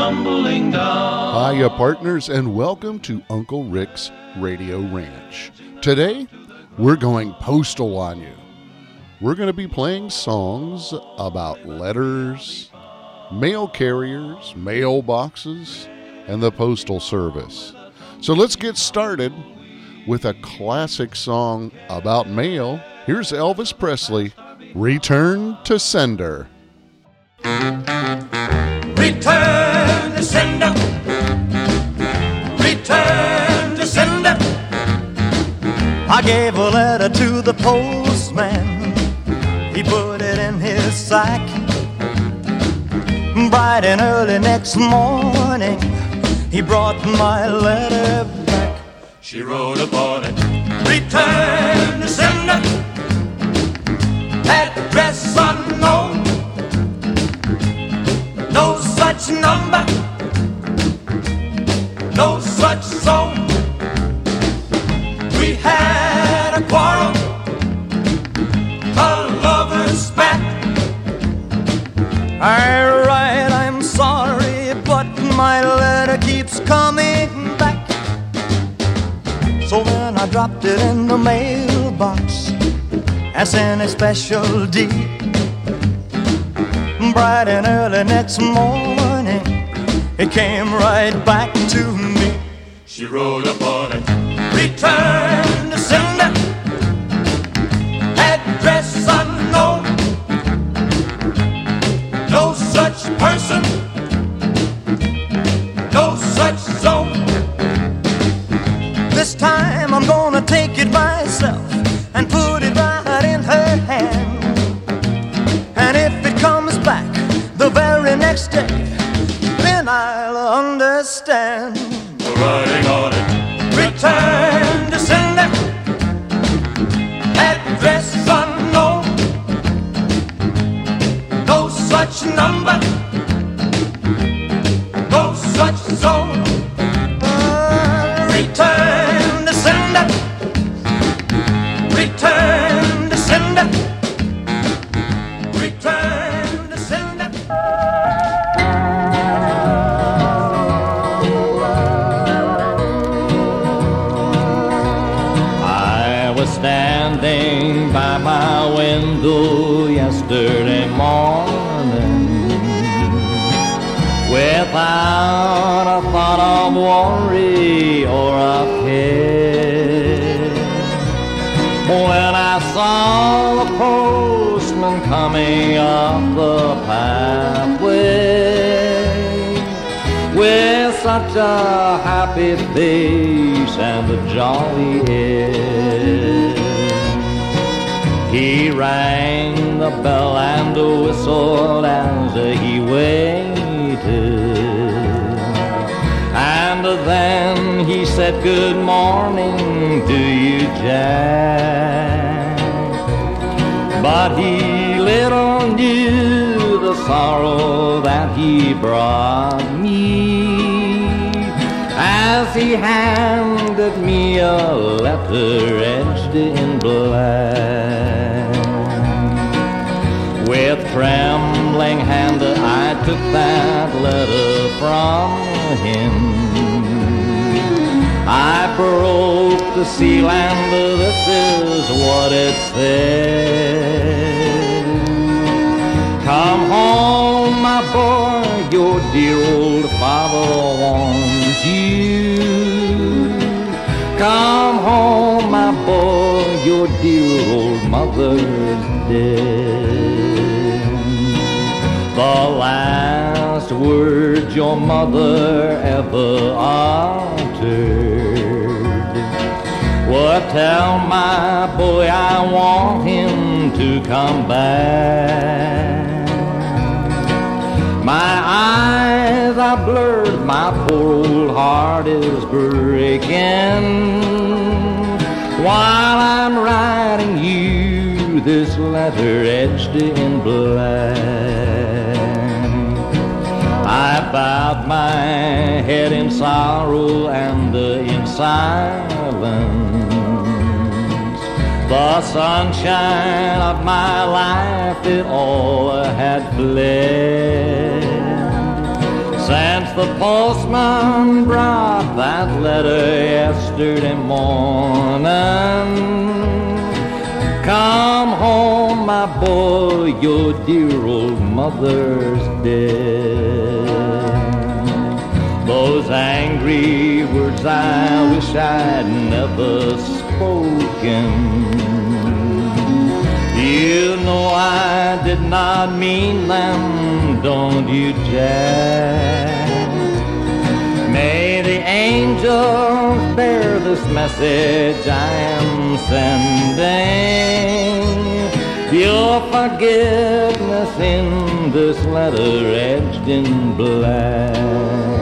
tumbling down. Hiya, partners, and welcome to Uncle Rick's Radio Ranch. Today, we're going postal on you. We're going to be playing songs about letters, mail carriers, mailboxes, and the postal service. So let's get started with a classic song about mail. Here's Elvis Presley, Return to Sender. Return to sender. Return to sender. I gave a letter to the postman. He put it in his sack. Bright and early next morning, he brought my letter back. She wrote upon it, return to sender. Address unknown. No such number, no such zone. We had a quarrel, a lover's spat. I write, I'm sorry, but my letter keeps coming back. So then I dropped it in the mailbox as in a special deed. Bright and early next morning, it came right back to me. She wrote upon it, return to sender. Address unknown. No such person, no such zone. This time I'm gonna take it myself and put it right in her hand. And if it comes back the very next day, then I'll understand. Writing on it, return to sender. Address unknown. No such number, no such zone. Return to sender. Return to sender. Return to sender. I was standing by my window yesterday morning without a thought of worry or of care, when I saw the postman coming up the pathway with such a happy face and a jolly air. He rang the bell and whistled as he waited, and then he said, "Good morning to you, Jack." But he little knew the sorrow that he brought me as he handed me a letter edged in black. With trembling hand I took that letter from him. I broke the seal and this is what it said. Come home, my boy, your dear old father wants you. Come home, my boy, your dear old mother's dead. The last words your mother ever uttered were, "Tell my boy I want him to come back." My eyes are blurred, my poor old heart is breaking while I'm writing you this letter edged in black. I bowed my head in sorrow and in silence. The sunshine of my life, it all had fled. Since the postman brought that letter yesterday morning, come home, my boy, your dear old mother's dead. Those angry words I wish I'd never spoken. You know I did not mean them, don't you, Jack? May the angels bear this message I am sending. Your forgiveness in this letter edged in black.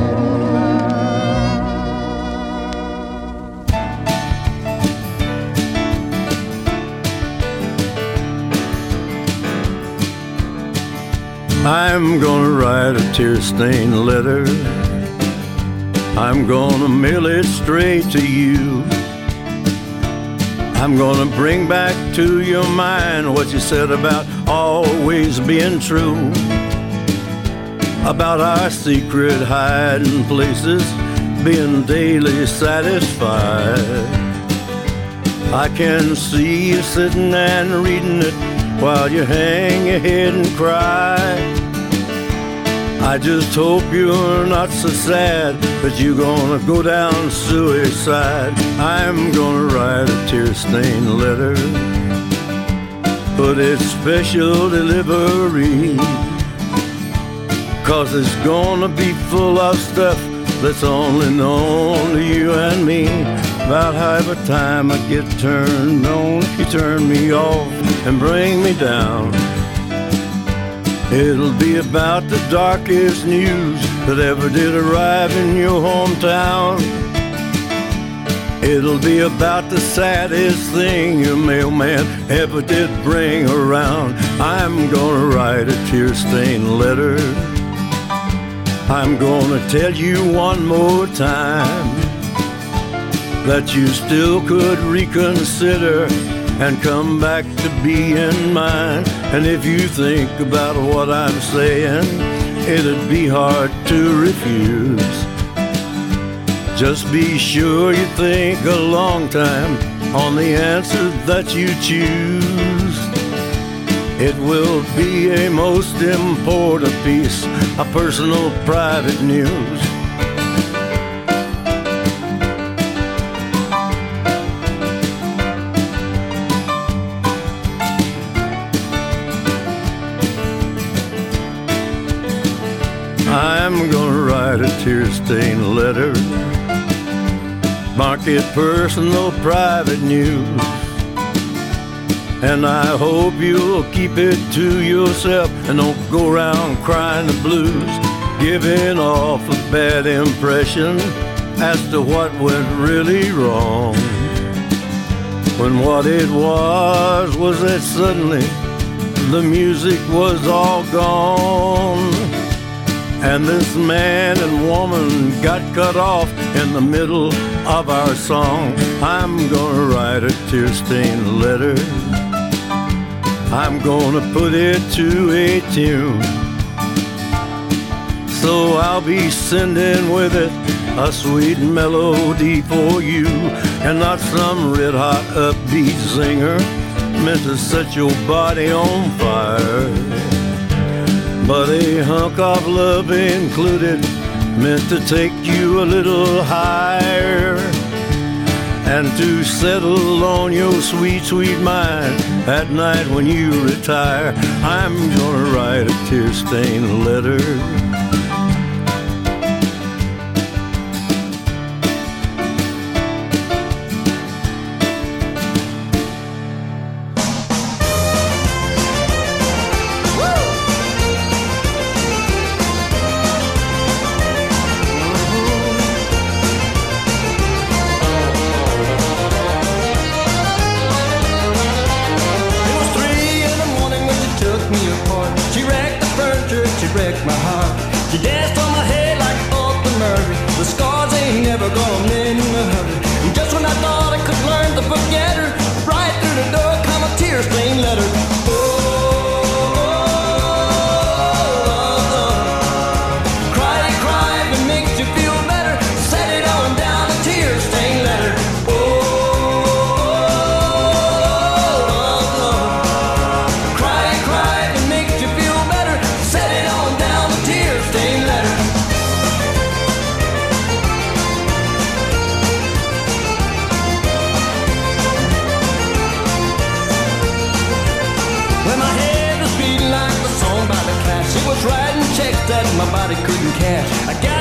I'm gonna write a tear-stained letter. I'm gonna mail it straight to you. I'm gonna bring back to your mind what you said about always being true, about our secret hiding places being daily satisfied. I can see you sitting and reading it while you hang your head and cry. I just hope you're not so sad that you're gonna go down suicide. I'm gonna write a tear-stained letter, put it special delivery, 'cause it's gonna be full of stuff that's only known to you and me. About half the time I get turned on, you turn me off and bring me down. It'll be about the darkest news that ever did arrive in your hometown. It'll be about the saddest thing your mailman ever did bring around. I'm gonna write a tear-stained letter. I'm gonna tell you one more time that you still could reconsider and come back to being mine. And if you think about what I'm saying, it'd be hard to refuse. Just be sure you think a long time on the answer that you choose. It will be a most important piece of personal private news. I'm gonna write a tear-stained letter, mark it personal private news, and I hope you'll keep it to yourself and don't go around crying the blues, giving off a bad impression as to what went really wrong, when what it was that suddenly the music was all gone. And this man and woman got cut off in the middle of our song. I'm gonna write a tear-stained letter. I'm gonna put it to a tune. So I'll be sending with it a sweet melody for you, and not some red-hot upbeat zinger meant to set your body on fire, but a hunk of love included, meant to take you a little higher, and to settle on your sweet, sweet mind at night when you retire. I'm gonna write a tear-stained letter. She wrecked my heart.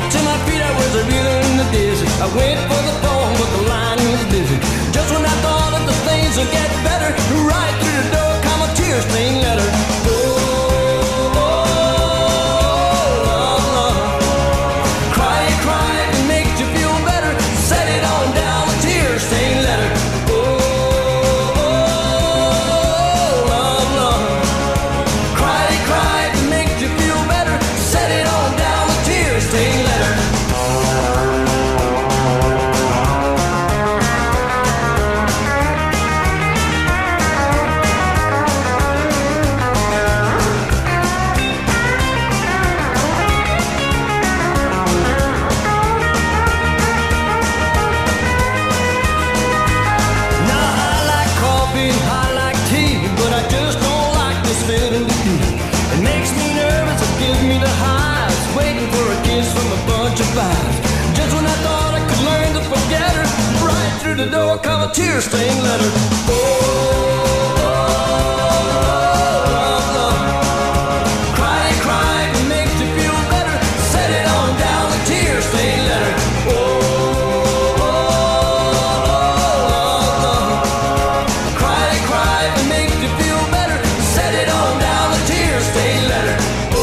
To my feet I was reeling and dizzy. I went for the phone, but the line was busy. Just when I thought that the things would get better, right through the door come a tear-stained letter. Just when I thought I could learn to forget her, right through the door come a tear-stained letter. Cry, cry, it makes you feel better. Set it on down, a tear-stained letter. Cry, cry, it makes you feel better. Set it on down, a tear-stained letter.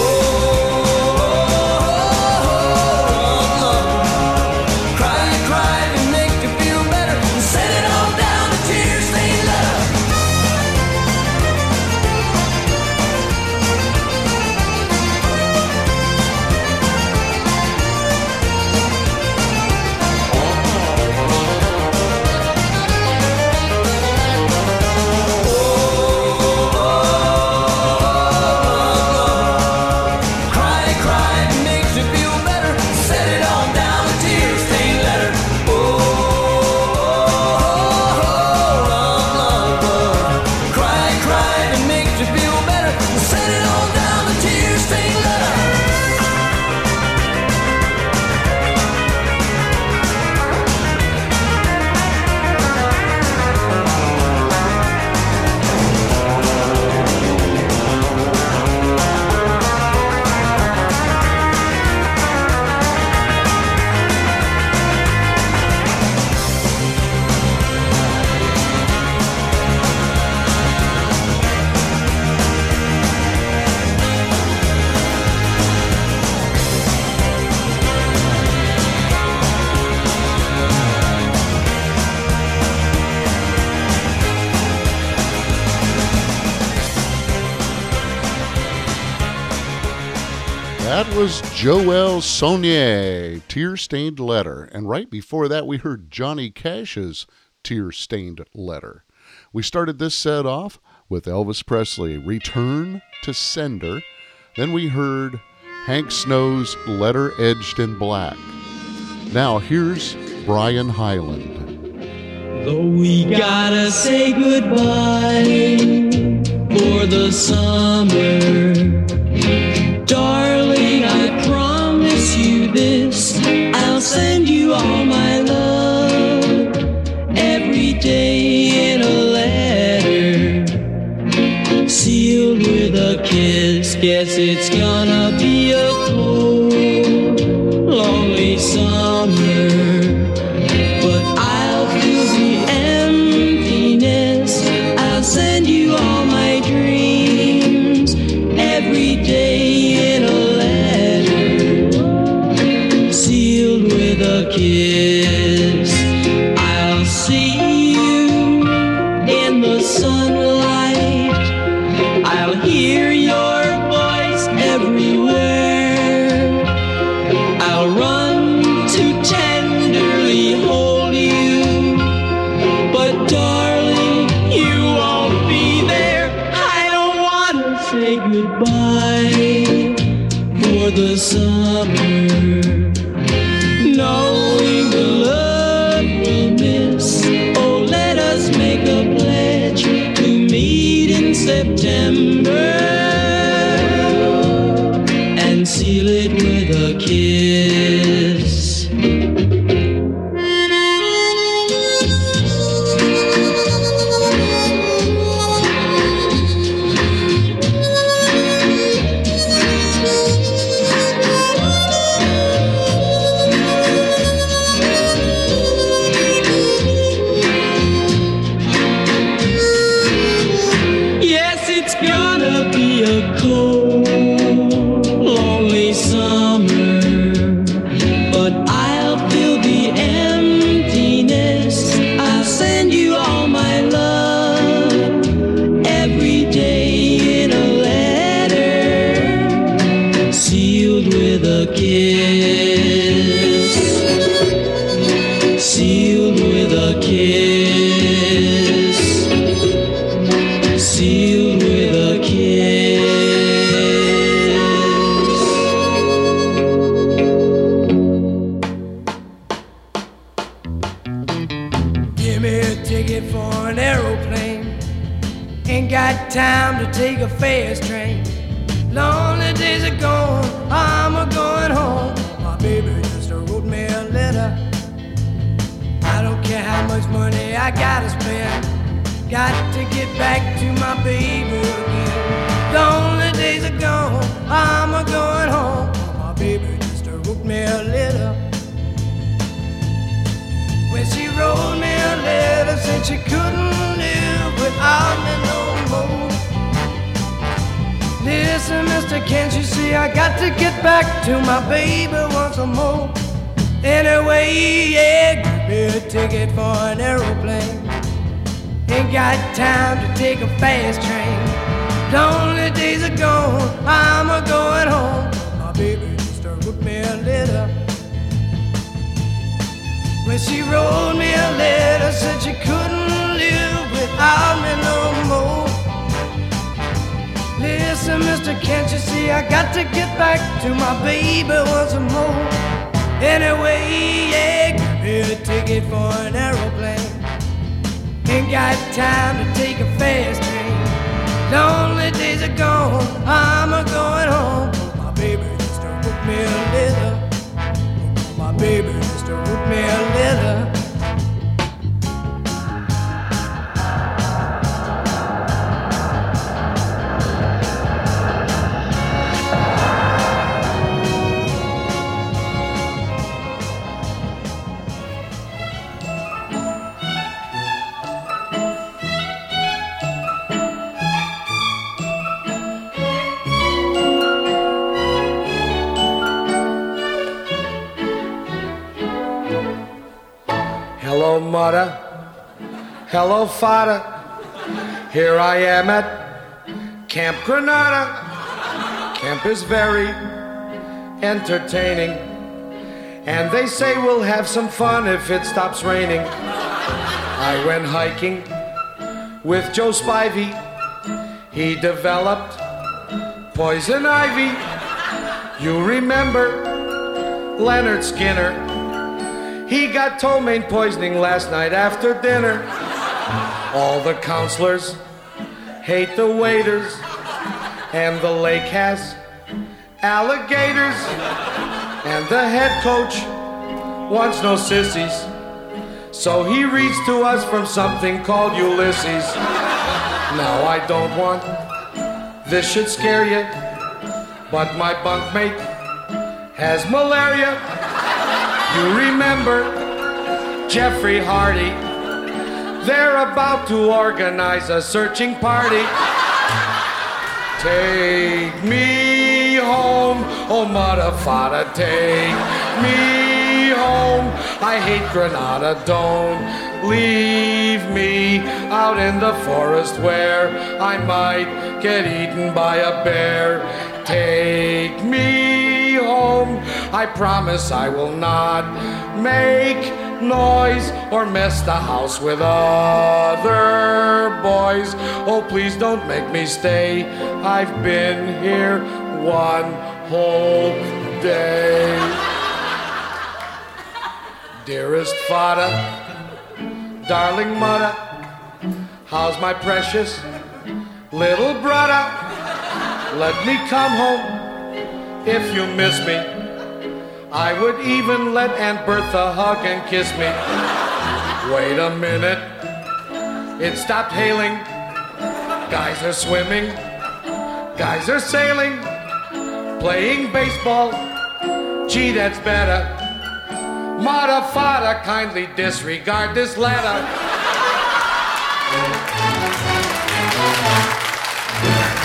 That was Joel Sonier, Tear-Stained Letter. And right before that, we heard Johnny Cash's Tear-Stained Letter. We started this set off with Elvis Presley, Return to Sender. Then we heard Hank Snow's Letter Edged in Black. Now here's Brian Hyland. Though we gotta say goodbye for the summer, darling, I promise you this, I'll send you all my love every day in a letter, sealed with a kiss. Guess it's gonna be a cold, lonely summer, but I'll fill the emptiness. I'll send you all my dreams every day in a letter, sealed with a kiss. I'll see you in the sunlight, I'll hear your voice everywhere, I'll run to tenderly hold you, but darling, you won't be there. I don't wanna say goodbye for the summer, knowing the love we'll miss. Oh, let us make a pledge to meet in September and seal it with a kiss. gonna be a cold, lonely summer, but I'll fill the emptiness. I'll send you all my love every day in a letter, sealed with a kiss, sealed with a kiss, sealed with a kiss. Give me a ticket for an aeroplane. Ain't got time to take a fast train. Lonely days are gone, I'm a going home. My baby just wrote me a letter. I don't care how much money I gotta spend. Got to get back to my baby again. Lonely days are gone, I'm a going home. My baby just wrote me a letter. When she wrote me a letter, said she couldn't live without me no more. Listen, mister, can't you see I got to get back to my baby once more? Anyway, yeah, give me a ticket for an aeroplane. Ain't got time to take a fast train. Lonely days are gone, I'm a going home. My baby just wrote me a letter. When she wrote me a letter, said she couldn't live without me no more. Listen, mister, can't you see I got to get back to my baby once more? Anyway, yeah, give me a ticket for an aeroplane. Ain't got time to take a fast train. Lonely days are gone, I'm a going home. My baby just wrote me a letter. My baby just wrote me a letter. Hello, mother. Hello, father. Here I am at Camp Granada. Camp is very entertaining, and they say we'll have some fun if it stops raining. I went hiking with Joe Spivey. He developed poison ivy. You remember Leonard Skinner? He got ptomaine poisoning last night after dinner. All the counselors hate the waiters, and the lake has alligators, and the head coach wants no sissies, so he reads to us from something called Ulysses. Now I don't want this should scare you, but my bunkmate has malaria. You remember Jeffrey Hardy? They're about to organize a searching party. Take me home, oh mother, father, take me home. I hate Granada, don't leave me out in the forest where I might get eaten by a bear. Take me home, I promise I will not make noise or mess the house with other boys. Oh, please don't make me stay. I've been here one whole day. Dearest father, darling mother, how's my precious little brother? Let me come home if you miss me. I would even let Aunt Bertha hug and kiss me. Wait a minute, it stopped hailing. Guys are swimming, guys are sailing, playing baseball. Gee, that's better. Mother, father, kindly disregard this letter.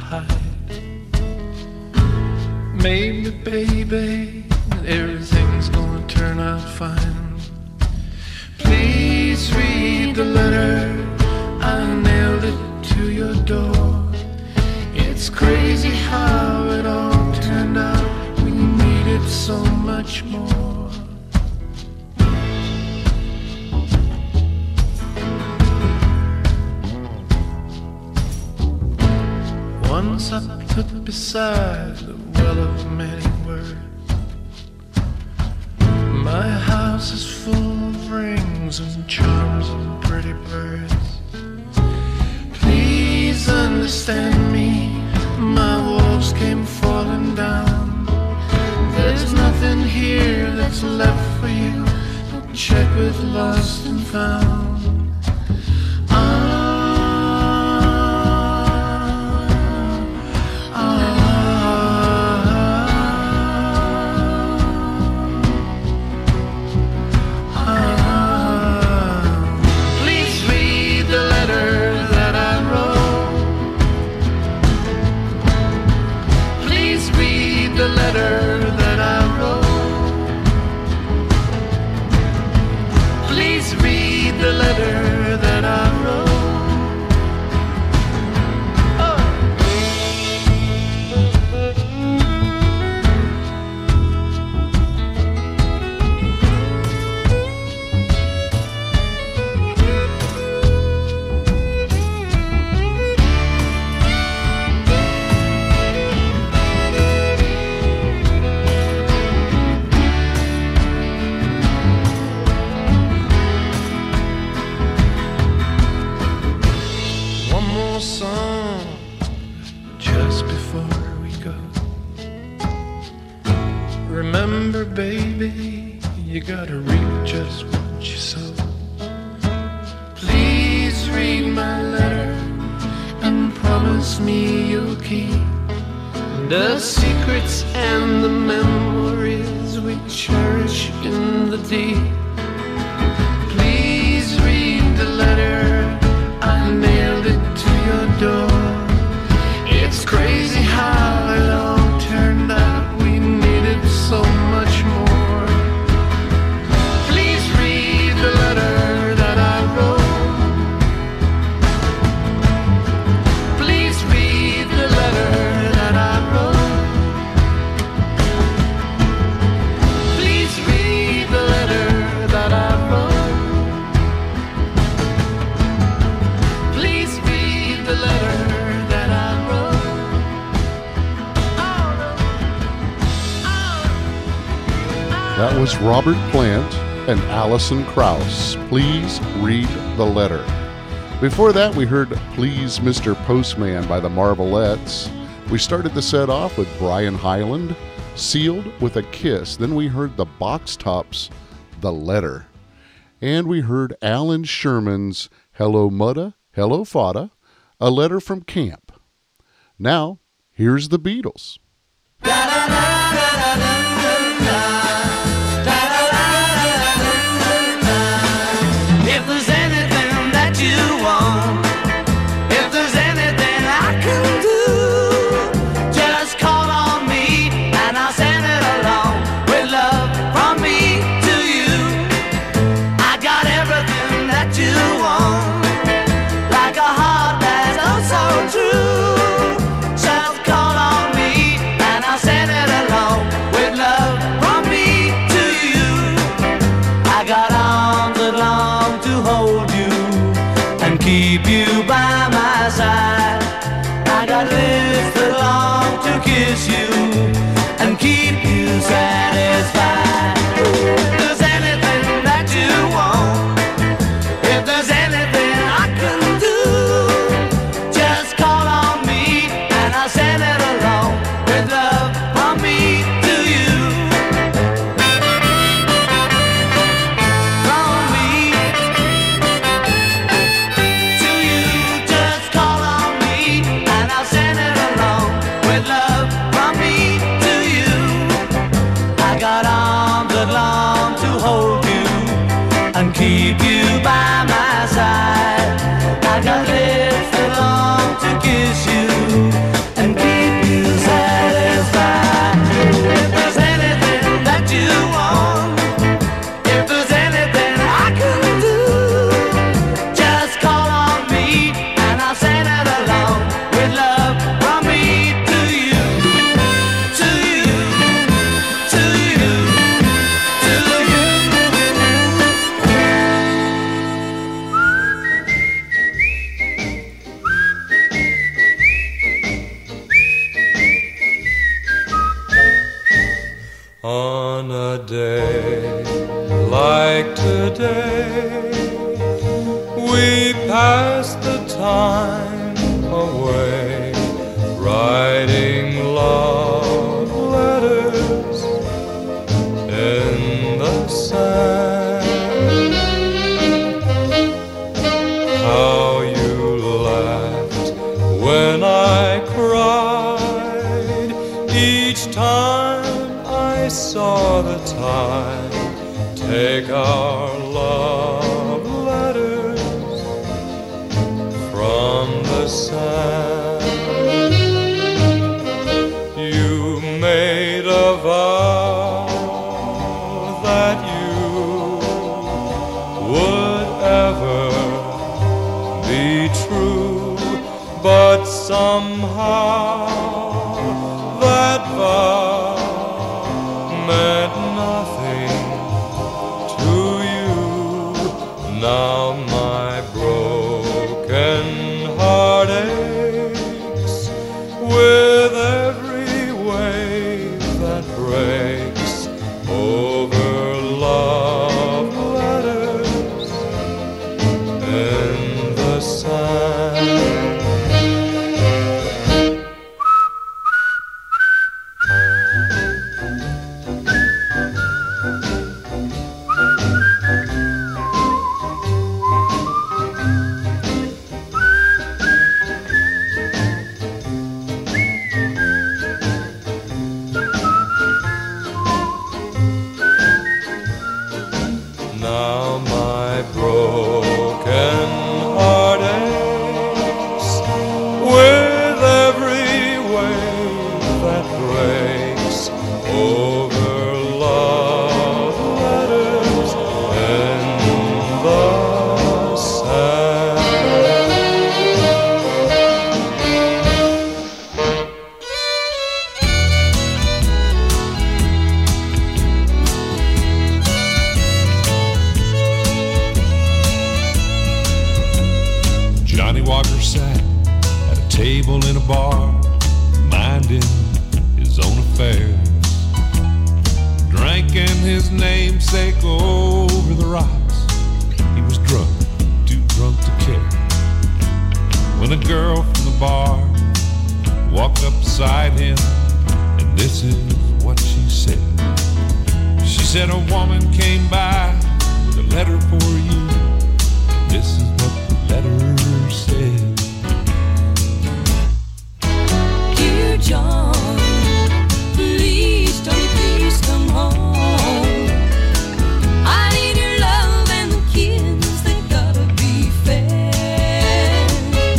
hide. Maybe, baby, everything's gonna turn out fine. Please read the letter, I nailed it to your door. It's crazy how it all turned out. We needed so much more. Once I put beside the well of many words. My house is full of rings and charms and pretty birds. Please understand me, my walls came falling down. There's nothing here that's left for you. Don't check with lost and found. Remember, baby, you gotta reap just what you sow. Please read my letter and promise me you'll keep the secrets and the memories we cherish in the deep. Please read the letter, I nailed it to your door. It's crazy how it all turned out. We needed so much more. Please read the letter that I wrote. Please read the letter that I wrote. Please read the letter that I wrote. Please read the letter that I wrote. That was Robert Plant and Alison Krauss. Please read the letter. Before that, we heard Please Mr. Postman by the Marvelettes. We started the set off with Brian Hyland, Sealed with a Kiss. Then we heard the Box Tops, The Letter. And we heard Alan Sherman's Hello Mudda, Hello Fada, A Letter from Camp. Now, here's the Beatles. If there's anything that you want, if there's anything I can do, just call on me and I'll send it along with love from me to you. I got everything that you want, like a heart that's oh so true. Just call on me and I'll send it along with On a day like today, we pass the time away, writing love letters in the sand. How you laughed when I cried each time I saw the tide take our love letters from the sand. You made a vow that you would ever be true, but somehow that vow meant nothing to you. Now my broken heart aches with every wave that breaks over love letters in the sand. Now my broken heart aches with every wave that breaks over love letters in the sand. Johnny Walker sat at a table in a bar, minding his own affairs, drinking his namesake over the rocks. He was drunk, too drunk to care, when a girl from the bar walked up beside him, and this is what she said. She said, a woman came by with a letter for you, and this is what the letter said. Dear John, please, don't you please come home. I need your love and the kids, they gotta be fed.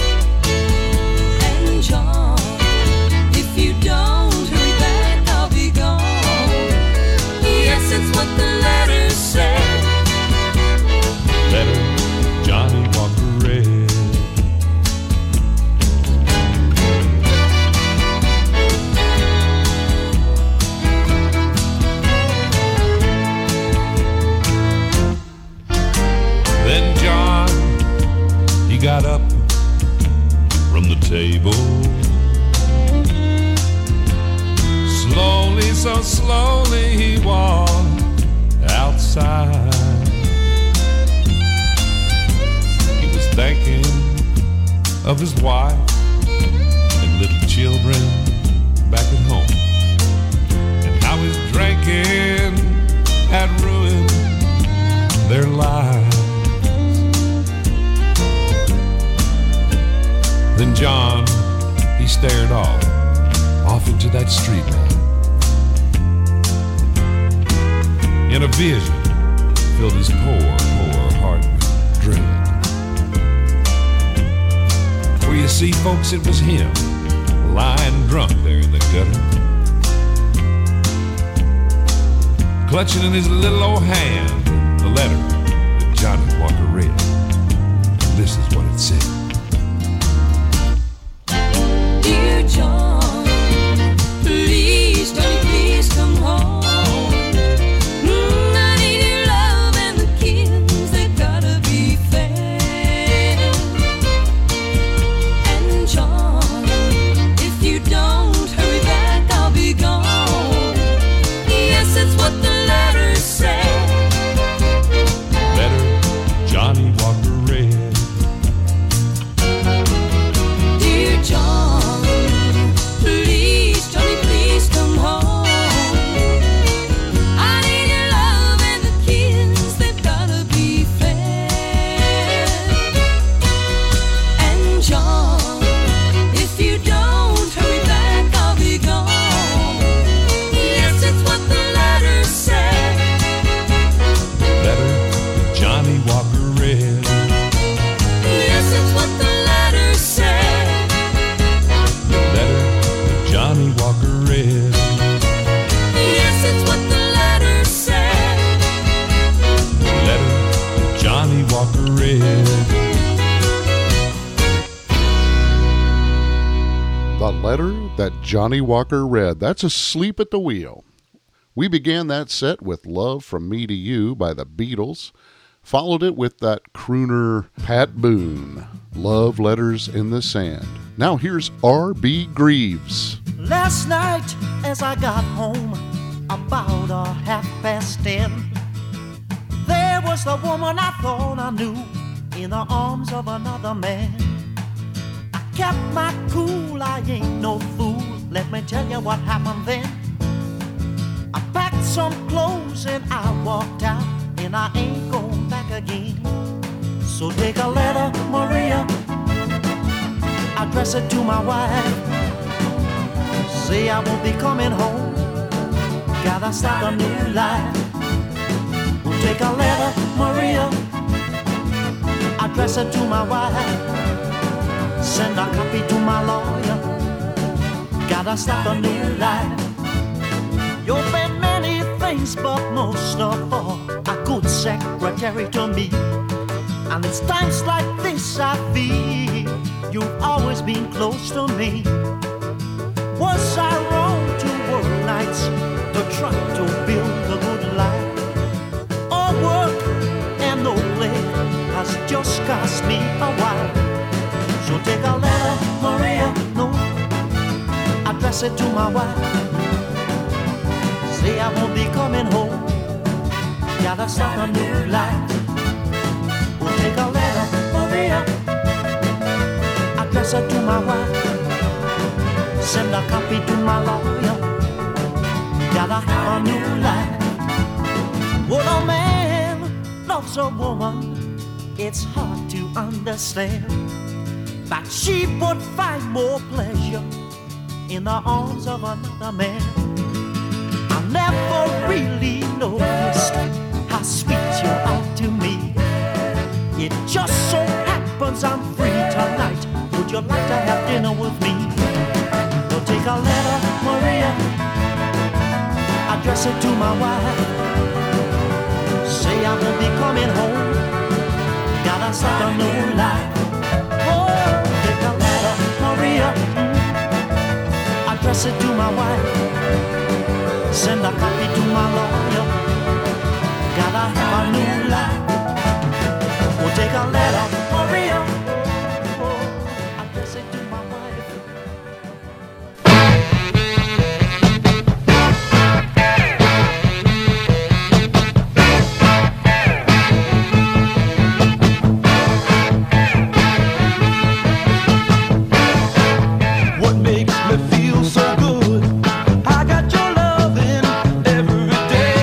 And John, if you don't hurry back, I'll be gone. Yes, it's what the letter said. Letter Johnny Walker read. Then John, he got up from the table, slowly, so slowly he walked outside. He was thinking of his wife and little children back at home, and how his drinking had ruined their lives. Then John, he stared off into that street light. And a vision filled his poor heart with dread. For you see, folks, it was him, lying drunk there in the gutter, clutching in his little old hand the letter that Johnny Walker read. And this is what it said. Dear John, please, don't you please come home. I need your love and the kids, they gotta be fed. And John, if you don't hurry back, I'll be gone. Yes, it's That Johnny Walker Red, that's Asleep at the Wheel. We began that set with Love From Me to You by the Beatles, followed it with that crooner Pat Boone, Love Letters in the Sand. Now here's R.B. Greaves. Last night as I got home, about 10:30, there was the woman I thought I knew in the arms of another man. I kept my cool, I ain't no fool. Let me tell you what happened then. I packed some clothes and I walked out, and I ain't going back again. So take a letter, Maria, address it to my wife. Say I won't be coming home, gotta start a new life. We'll take a letter, Maria, address it to my wife. Send a copy to my lawyer, gotta start a new life. You've been many things, but most of all, a good secretary to me. And it's times like this I feel you've always been close to me. Was I wrong to work nights to try to build a good life? Or work and no play has just cost me a while? So take a letter, Maria, no, address it to my wife. Say I won't be coming home, gotta start a new life. We'll take a letter, Maria, address it to my wife. Send a copy to my lawyer, gotta have a new life. When a man loves a woman, it's hard to understand that she would find more pleasure in the arms of another man. I never really noticed how sweet you are to me. It just so happens I'm free tonight. Would you like to have dinner with me? Well, take a letter, Maria, address it to my wife. Say I won't be coming home, gotta start a new life. Oh, take a letter, Maria, address it to my wife. Send a copy to my lawyer, gotta have a new life. We'll take a letter, Maria, address it to my wife. What makes me feel so good? I got your loving every day.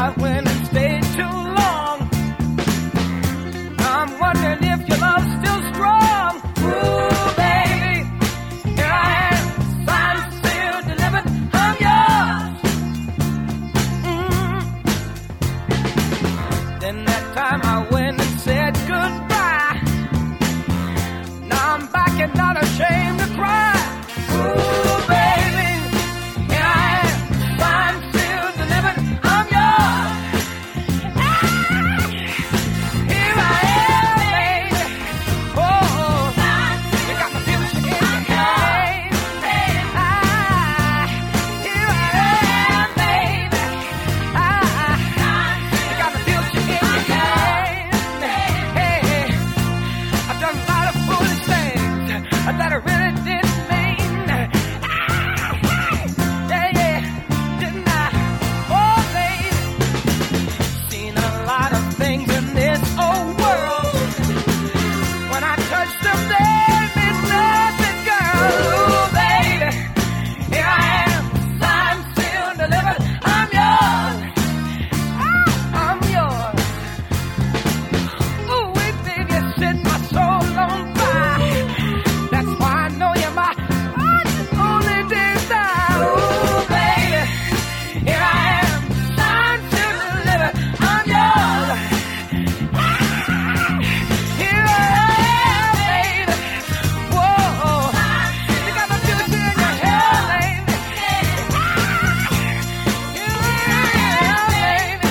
I went and stayed too long. I'm wondering if your love's still strong. Ooh, baby, here I am, signed, sealed, delivered, I'm yours. Then that time I went and said goodbye. Now I'm back and not ashamed to cry. Ooh, baby, here I am, signed, sealed, delivered, I'm yours. Here I am, baby. Oh, you got my future in your hands. Here I am, baby. You got my future in your hands. Hey, I've done a lot of foolish things that I really didn't mean. Yeah, didn't I? Oh, baby, seen a lot of things in this old world. When I touched them, there meant nothing, girl. Ooh, baby, here I am, signed, sealed, delivered, I'm yours. I'm yours. Ooh, wait, baby, you set my soul on fire. That's why I know you're my only desire. Ooh, baby, here I am, signed, sealed, delivered, I'm yours. Here I am, baby. Whoa, you got my future in your hair, baby. Here I am, baby.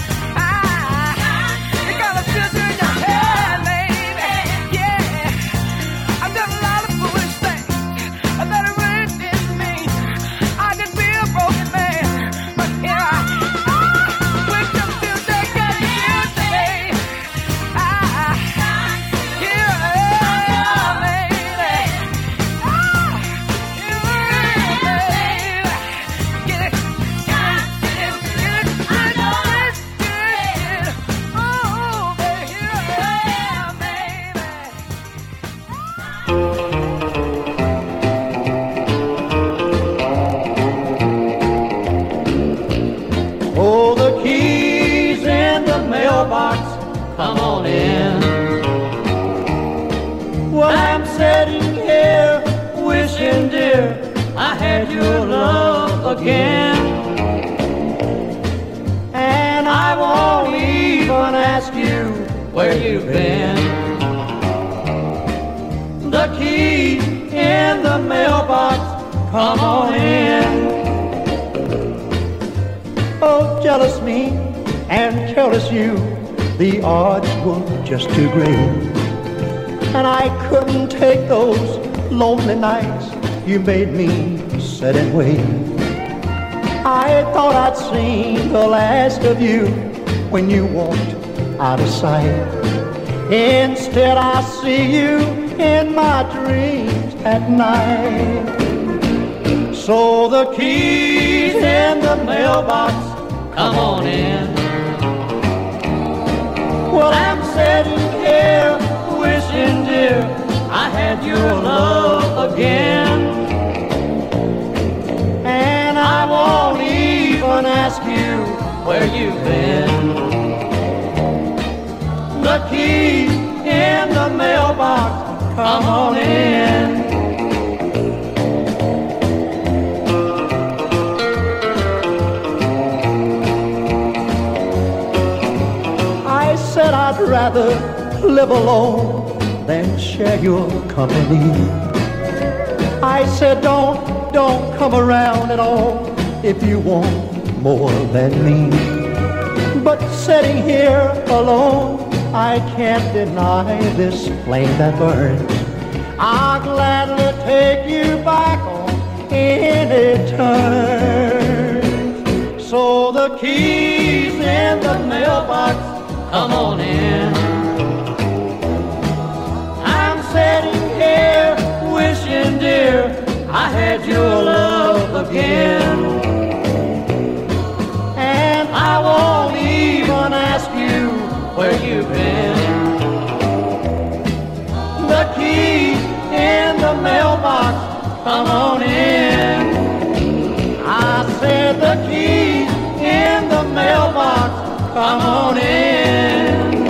You got my future in your hair, baby. Yeah, I've done a lot of foolish things that I really didn't mean. I could be a broken man, but here I am. With your future, get the future, baby. Here I am, baby. Here I am, baby. Get it, get it, get it, get it. Oh, baby, here I am, baby. Oh, the keys in the mailbox, come on in. Well, I'm sitting here wishing, dear, I had your love again. And I won't even ask you where you've been. The key in the mailbox, come on in. Oh, jealous me and careless you, the odds were just too great. And I couldn't take those lonely nights you made me sit and wait. I thought I'd seen the last of you when you walked out of sight. Instead I see you in my dreams at night. So the keys in the mailbox, come on in. Well, I'm sitting here wishing, dear, I had your love again. And I won't even ask you where you've been. The key in the mailbox, come on in. I said I'd rather live alone than share your company. I said don't come around at all if you want more than me. But sitting here alone, I can't deny this flame that burns. I'll gladly take you back on any turn. So the keys in the mailbox, come on in. I'm sitting here wishing, dear, I had your love again. And I won't even ask you where you've been. The key in the mailbox, come on in. I said the key in the mailbox, come on in.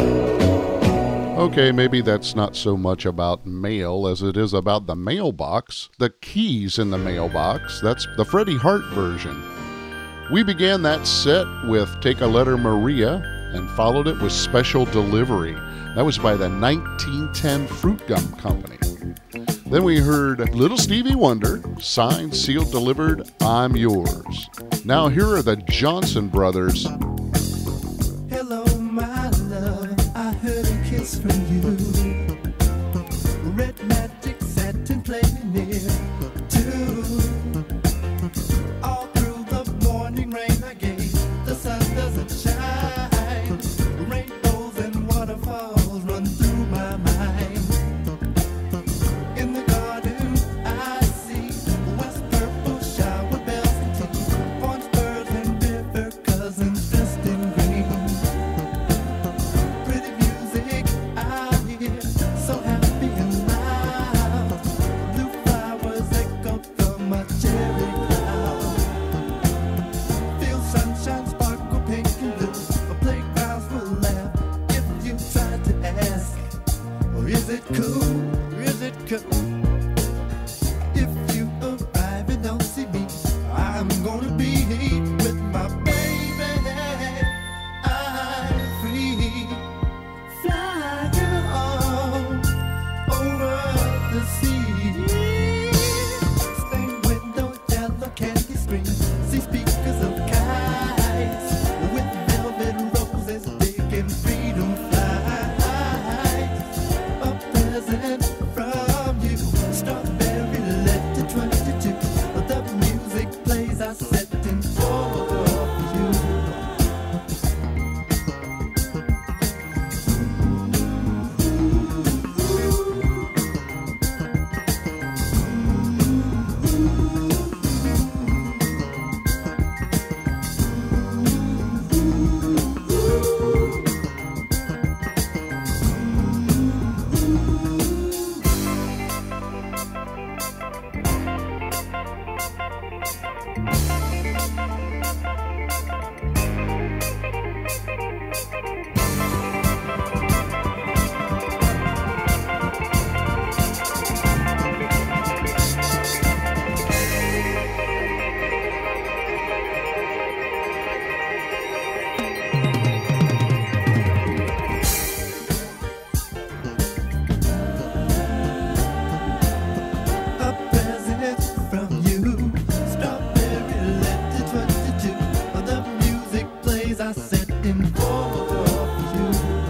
Okay, maybe that's not so much about mail as it is about the mailbox, the keys in the mailbox. That's the Freddie Hart version. We began that set with Take a Letter Maria and followed it with Special Delivery. That was by the 1910 Fruit Gum Company. Then we heard Little Stevie Wonder, signed, sealed, delivered, I'm Yours. Now here are the Johnson Brothers. Hello, my love, I heard a kiss from you. Red magic satin playing near too. All through the morning rain I gave, the sun doesn't shine. Rainbows and waterfalls run through my mind. In the garden I see west purple shower bells and tea, orange birds and river cousins dressed in green. Pretty music I hear, so happy and loud. Blue flowers echo from a cherry cloud. Feel sunshine sparkle pink and blue. Playgrounds will laugh if you try to ask, or is it cool? Is it cool? If you arrive and don't see me, I'm gonna be with my baby. I'm free. Fly girl over the sea. Stained window, yellow candy screen. See speakers of kites with velvet roses, big and freedom flies. A present from you, strawberry letter 22. The music plays, I set in for you. A present from you, strawberry letter 22. The music plays, I set in for you.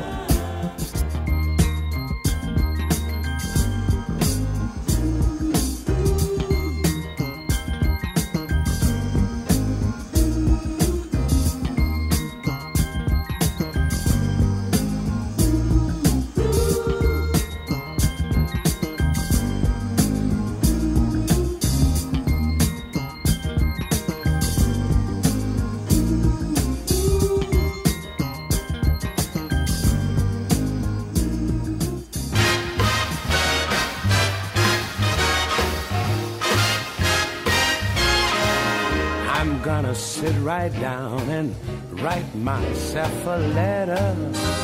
I'm gonna sit right down and write myself a letter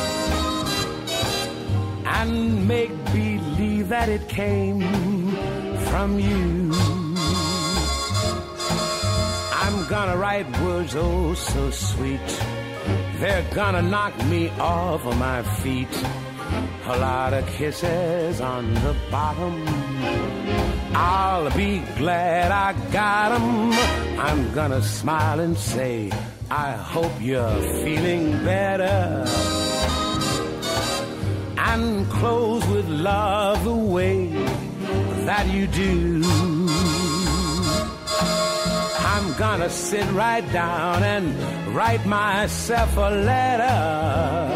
and make believe that it came from you. I'm gonna write words oh so sweet, they're gonna knock me off of my feet. A lot of kisses on the bottom, I'll be glad I got 'em. I'm gonna smile and say, I hope you're feeling better. And close with love the way that you do. I'm gonna sit right down and write myself a letter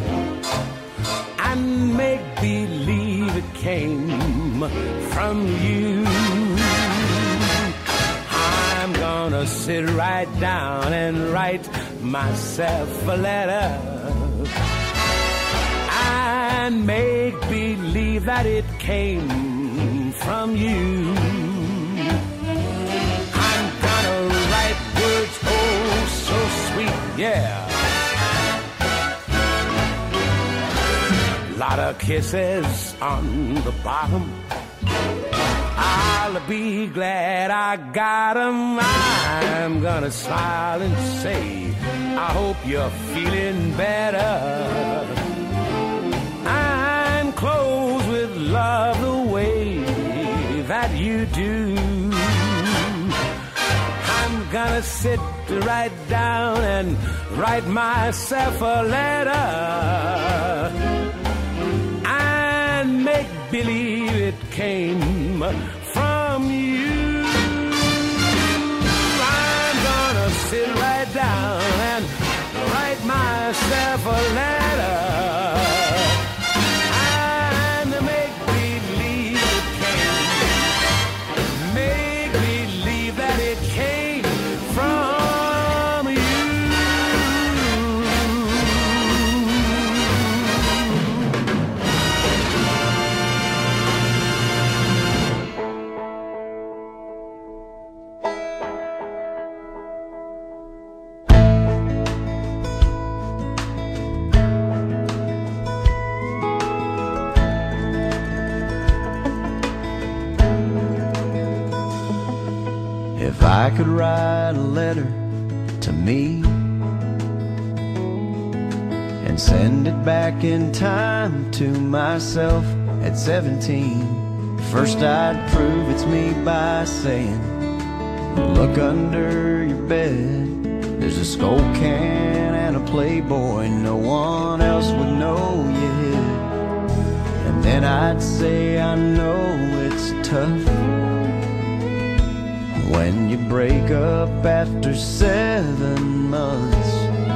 and make believe it came from you. I'm gonna sit right down and write myself a letter and make believe that it came from you. I'm gonna write words oh so sweet, yeah, lot of kisses on the bottom. I'll be glad I got 'em. I'm gonna smile and say, I hope you're feeling better. I'm close with love the way that you do. I'm gonna sit right down and write myself a letter and make believe it came from you. I'm gonna sit right down and write myself a letter and make believe it came, make believe that it came from you. If I could write a letter to me and send it back in time to myself at 17, first I'd prove it's me by saying, look under your bed, there's a Skull can and a Playboy no one else would know you hid. And then I'd say, I know it's tough when you break up after 7 months.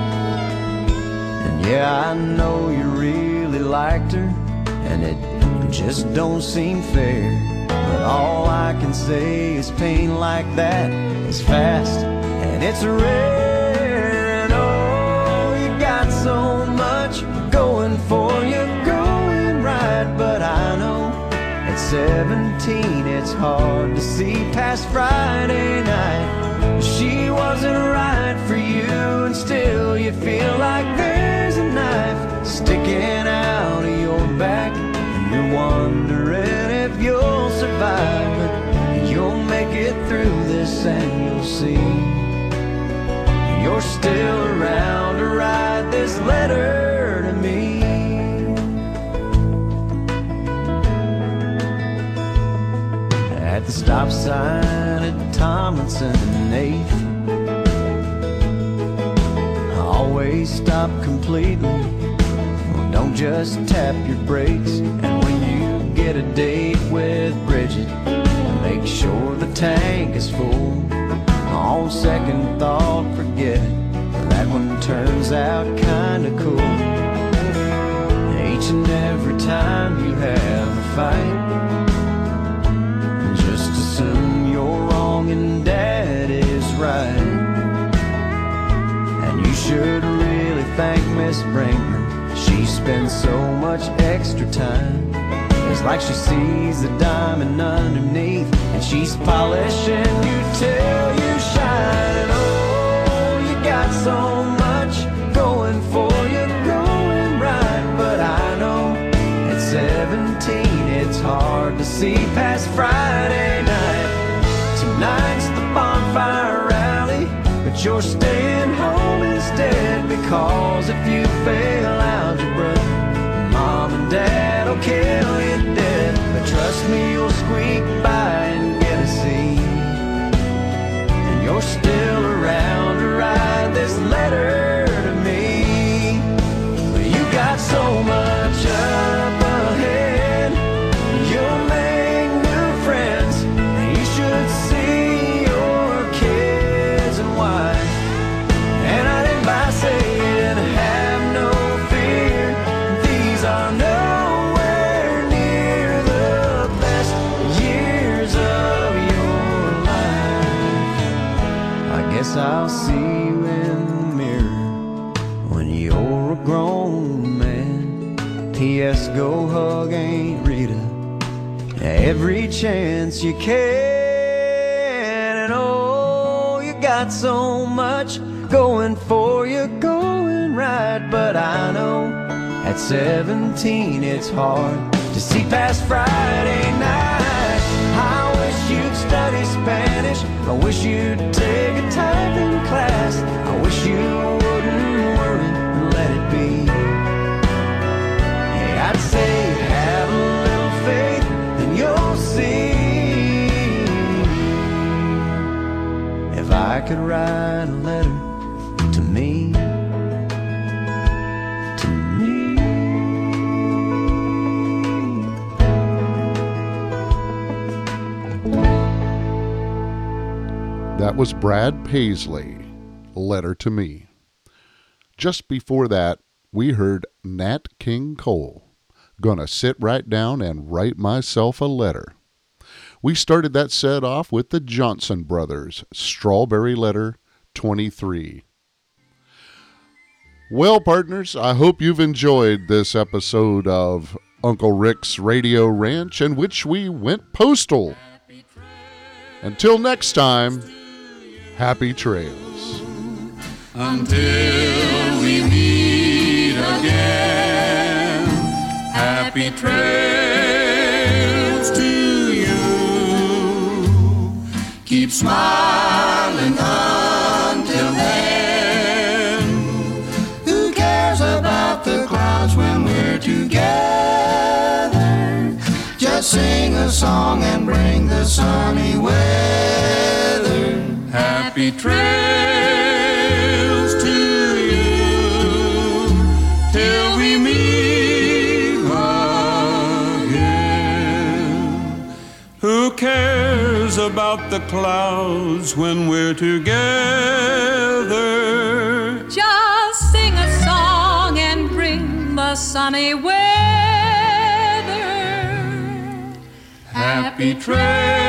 And yeah, I know you really liked her, and it just don't seem fair. But all I can say is pain like that is fast and it's rare. And oh, you got so much going for you, going right. But I know at 17 it's hard to see past Friday night. She wasn't right for you, and still you feel like there's a knife sticking out of your back, and you're wondering if you'll survive. But you'll make it through this and you'll see you're still around to write this letter to me. At the stop sign at Tomlinson and 8th, I always stop completely. Well, don't just tap your brakes. And when you get a date with Bridget, make sure the tank is full. On second thought, forget it, that one turns out kinda cool. Each and every time you have a fight, just assume you're wrong and Dad is right. And you should really thank Miss Brinkman. She spends so much extra time. It's like she sees the diamond underneath, and she's polishing you till you shine. And oh, you got so much going for you, going right. But I know at 17 it's hard to see past Friday night. Tonight's the bonfire rally, but you're staying home instead, because if you fail algebra, Mom and Dad will kill you dead. But trust me, you'll squeak by and get a C, and you're still around to write this letter to me. But you got so much up ahead, you'll make new friends, and you should see your kids and wife. And I didn't by saying have no fear, these are nowhere near the best years of your life. I guess I'll see you in the mirror when you're a grown man. P.S. Go hug Aunt Rita every chance you can. And oh, you got so much going for you, going right. But I know At 17 it's hard to see past Friday night. I wish you'd study Spanish. I wish you'd take a typing class. I wish you wouldn't worry and let it be. Hey, I'd say have a little faith and you'll see. If I could write a letter to me. That was Brad Paisley, Letter to Me. Just before that, we heard Nat King Cole, Gonna Sit Right Down and Write Myself a Letter. We started that set off with the Johnson Brothers, Strawberry Letter 23. Well, partners, I hope you've enjoyed this episode of Uncle Rick's Radio Ranch, in which we went postal. Until next time, happy trails. Until we meet again, happy trails to you. Keep smiling until then. Who cares about the clouds when we're together? Just sing a song and bring the sunny weather. Happy trails to you till we meet again. Who cares about the clouds when we're together? Just sing a song and bring the sunny weather. Happy trails.